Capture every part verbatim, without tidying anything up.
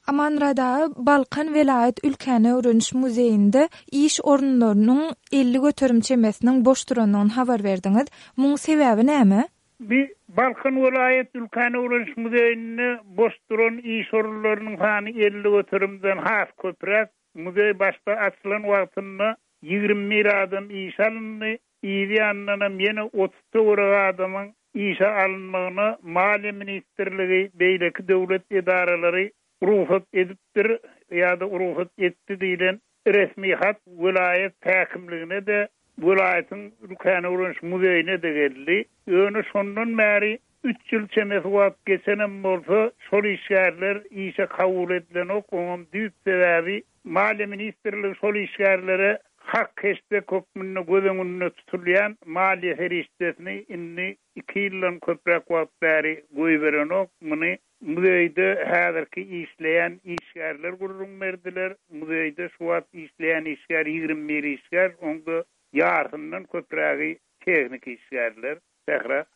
Amanrada Balkan Velayet Ülkene Öwreniş Muzeýinde iş orunlarynyň elli göterim çemesiniň boş duranlygyny habar berdiňiz. Muň sebäbi näme? Bir Balkan Velayet Ülkene Öwreniş Muzeýinde boş duran iş orunlarynyň sany elli göterimden has köpräk. Muzeý başda açylan wagtynda ýigirme bir adam iş alındy. İyi anlana meni otuz töwre adamyň işe alınmagyna Maliýe Ministrligi beýleki döwlet edaralary ruhsat edipdir ýa-da ruhsat etdi diýilen resmi hat vilayet häkimligine de vilayetin Ülkene Öwreniş Muzeýine de geldi. Öňe şondan bäri üç ýyl çemes wagt geçenem bolsa şol işgärler işe kabul edilen ok oňam düýp sebäbi Maliýe Ministrligi şol işgärlere hak keşbek hukmunu gözüňünde tutulýan maliýe herişdesini inni iki ýyldan köprek wagt bäri goýberen ok. Muny muzeýde häzirki işleýän işgärler gurulmagy berdiler. Muzeýde şu wagt işleýän işgär ýigirme bir işgär, onda ýarhyndan köpregi tehnik işgärler. Tehra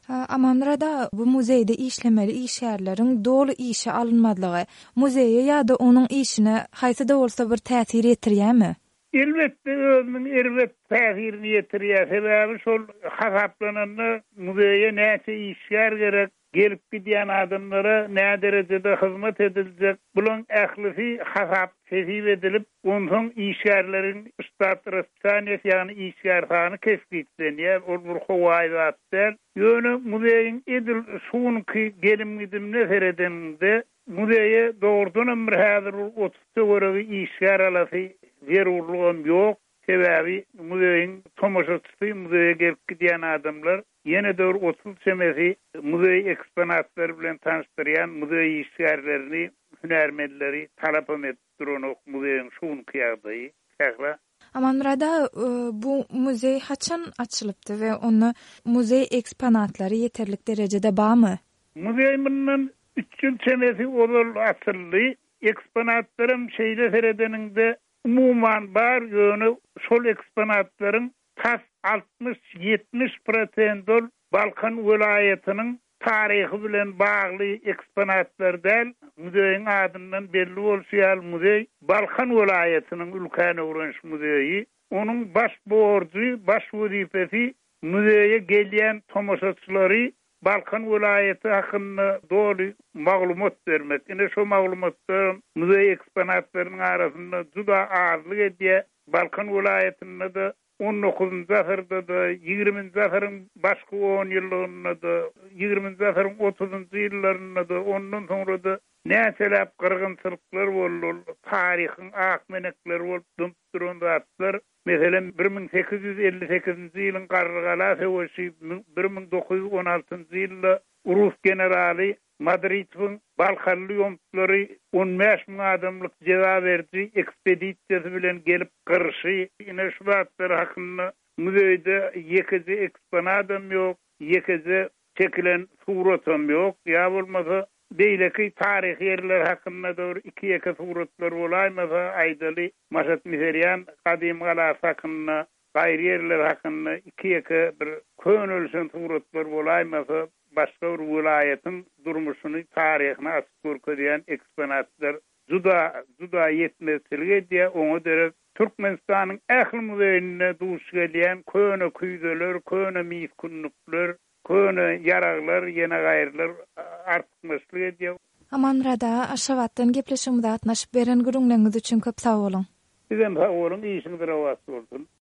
Amanrada bu muzeýde işlemeli işgärleriň dolu işe alınmadlygy muzeýe ýa-da onuň işine haýsy da bolsa bir täsir etdirýärmi? Elbette özünün elbet täsirini ýetirýär. Sebäbi şol hasaplanandy muzeýe näçe işgär gerek, gelip gidýän adamlara nä derejede hyzmat ediljek. Bulan ählisi hasap sezip edilip, ondan işgärleriň üstad resmiýet ýani işgär sany kesgitlenýär. Ol bir howaýatlar. Ýöne muzeýiň edil şuňky gelim gidimne seredende muzeýe dogrudan bir häzir otuz töwregi işgär alasy verurlugam yok. Sebäbi muzeýiň tomoşaçysy muzeýe gelip gidýän adamlar ýene de otuz çemesi muzeý eksponatlary bilen tanışdyrýan muzeý işgärlerini, hünärmenleri talap edip duran ok muzeýiň şuň kıyardygy. Häzir Amanrada bu muzeý haçan açylypdy we onu muzeý eksponatlary ýeterlik derejede barmy? Muzeý bundan üç ýyl çemesi olal açyldy. Eksponatlarym şeýle seredeninde umuman bar ýöne şol eksponatlaryň tas altmış ýetmiş prosent Balkan welaýatynyň taryhy bilen bagly eksponatlar däl. Muzeýiň adyndan belli bolýar, muzeý Balkan welaýatynyň Ülkene Öwreniş Muzeýi. Onuň baş borjy, baş wezifesi muzeýe gelýän tomoşaçylary Balkan welaýaty hakynda dolu maglumat bermek. Ine şu maglumatlar muzeý eksponatlarynyň arasynda juda azlyk edýär. Balkan welaýatynda da on dokuzunçy asyrda da ýigirminçi asyryň başky on ýyllygynda da ýigirminçi asyryň otuzunçy ýyllarynda da ondan soňra da näçelep gyrgynçylyklar boldy. Taryhyň akmenekleri bolup duran zatlar. Meselen bir ming sekiz ýüz elli sekizinçi ýylyň garrygala sewşi bir ming dokuz ýüz on altynçy ýylda Rus generali Madrid'in Balkanly ýomtlary on beş ming adamlyk jeba berdi. Ekspedisiýasy bilen gelip gyrşy. Ine şu zatlar hakynda muzeýde ýekiji eksponatym ýok, ýekiji çekilen suratam ýok. Ýa bolmasa beýleki taryh ýerler hakynda da iki ýeke suratlar bolaýmasa aýdaly Maşat Miseryan kadim galas hakynda gaýry ýerler hakynda iki ýeke bir könülsen suratlar bolaýmasa başga bir vilayetin durmuşyny taryhyny açyp görkezýän eksponatlar juda juda ýetmezçilik edýär. Oňa derek Türkmenistanyň ähli muzeýine duş gelýän köne küýdeler, köne miskunnuklar, köne yaraglar, ýene gaýrlar artmyşlyk edýär. Amanrada aşawatdan gepleşigimizde atnaşyp beren gürüňleriniz üçin köp sag bolun. Sizem sag bolun, işiniz rawat bolsun.